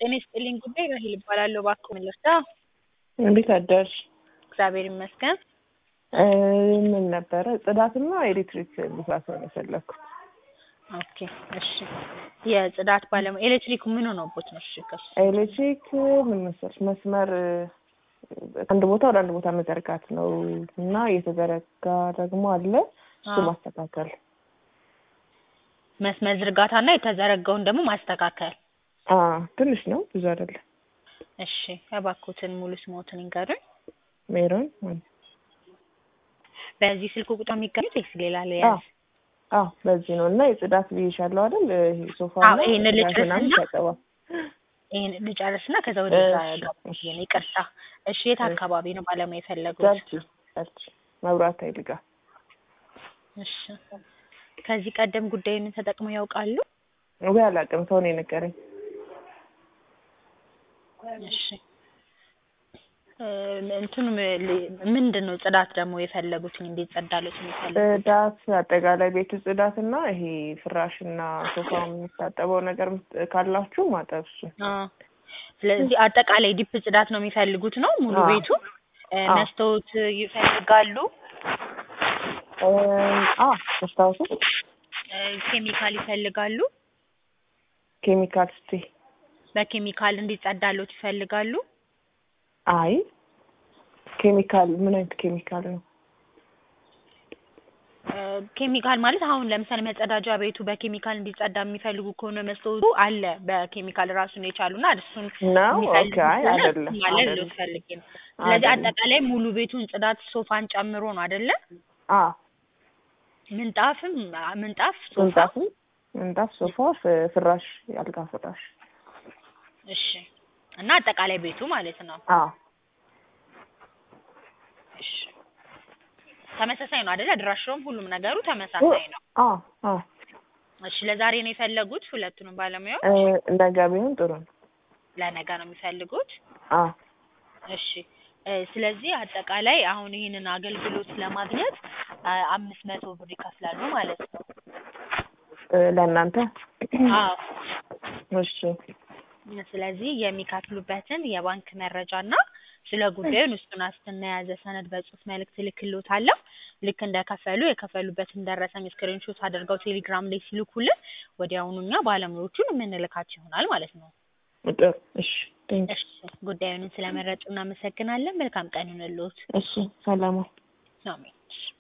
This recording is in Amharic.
ጤና ይስጥልኝ ጉዳይ ራሄል እባላለሁ። እባክዎ ምን ልርዳ? እንዴት አደርሽ? እግዚአብሔር ይመስገን። ምን ነበረ ጽዳትና ኤሌክትሪክ መስራት ነው የፈለኩት። ኦኬ እሺ። የጽዳት ባለሙያ ኤሌክትሪክ ምን ሆኖቦት ነው? እሺ ከሱ ኤሌክትሪክ ምን መሰለሽ መስመር አንድ ቦታ ወደ አንድ ቦታ መዘርጋት ነው እና የተዘረጋ ደግሞ አለ እሱ ማስተካከል። መስመር ዝርጋታና የተዘረጋውን ደግሞ ማስተካከል። ትንሽ ነው ብዙ አይደለም። እሺ እባክዎትን ሙሉ ስሞትን ይንገሩኝ። ሜሮን በዚህ ስልክ ቁጥር የሚገኙት ወይስ ሌላ ለያዝ? በዚህ ነው እና የጽዳት ብዬሻለሁ አይደል? ይሄ ሶፋ ነው። ይሄን ልጨርስና ከዛ ወደ ጋር ይቅርታ። እሺ የት አካባቢ ነው ባለሙያ የፈለጉት? ቸርች መብራት ኃይል ጋር። እሺ ከዚህ ቀደም ጉዳዩን ተጠቅመው ያውቃሉ? ወይ አላውቅም፣ ሰው ነው የነገረኝ። እሺ እንትኑ ምንድነው ጽዳት ደግሞ የፈለጉት እንዲጸዳሉት የሚፈልጉት? ጽዳት አጠቃላይ ቤቱ ጽዳትና ይሄ ፍራሽና ሶፋ የሚታጠበው ነገር ካላችሁ ማጠብ እሱ። ስለዚህ አጠቃላይ ዲፕ ጽዳት ነው የሚፈልጉት ነው ሙሉ ቤቱ? መስታወት ይፈልጋሉ? መስታወት ኬሚካል ይፈልጋሉ? ኬሚካል በኬሚካል እንዲጸዳሉት ይፈልጋሉ? አይ ኬሚካል ምን አይነት ኬሚካል ነው? ኬሚካል ማለት አሁን ለምሳሌ መጸዳጃ ቤቱ በኬሚካል እንዲጸዳ የሚፈልጉ ከሆነ መስታወቱ አለ በኬሚካል ራሱን የቻሉና እሱን ኦኬ አይደለም ማለት ነው ፈልጌ ነው። ስለዚህ አጠቃላይ ሙሉ ቤቱን ጽዳት ሶፋን ጨምሮ ነው አይደለ? ምንጣፍ ሶፋ ፍራሽ ያልጋ ፍራሽ። እሺ እና አጠቃላይ ቤቱ ማለት ነው። እሺ ተመሳሳይ ነው አይደል? አድራሻውም ሁሉም ነገሩ ተመሳሳይ ነው። እሺ ለዛሬ ነው የፈለጉት ሁለቱንም ባለሙያዎች? ነገ ቢሆን ጥሩ ነው። ለነገ ነው የሚፈልጉት? እሺ ስለዚህ አጠቃላይ አሁን ይሄንን አገልግሎት ለማግኘት 500 ብር ይከፍላሉ ማለት ነው። ለእናንተ? እሺ ስለዚህ የሚከፍሉበትን የባንክ መረጃና ስለ ጉዳዩ እሱን ዋስትና የያዘ ሰነድ በጽሁፍ መልእክት እልክልዎታለሁ። ልክ እንደከፈሉ የከፈሉበትን ደረሰኝ ስክሪንሾት አድርገው ቴሌግራም ላይ ሲልኩልን ወዲያውኑ እኛ ባለሙያዎቹን የምንልካቸው ይሆናል ማለት ነው። እሺ ጉዳዩን ስለመረጡ እናመሰግናለን። መልካም ቀን ይሁንልዎት። እሺ ሰላም። አሜን።